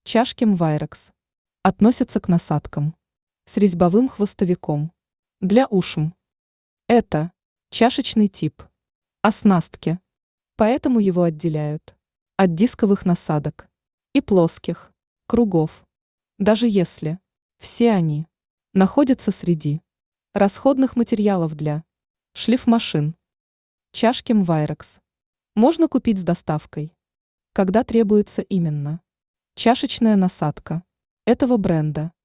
Чашки Mvyrex относятся к насадкам с резьбовым хвостовиком для ушм. Это чашечный тип оснастки, поэтому его отделяют от дисковых насадок и плоских кругов, даже если все они находятся среди расходных материалов для шлифмашин. Чашки Mvyrex можно купить с доставкой, когда требуется именно чашечная насадка этого бренда.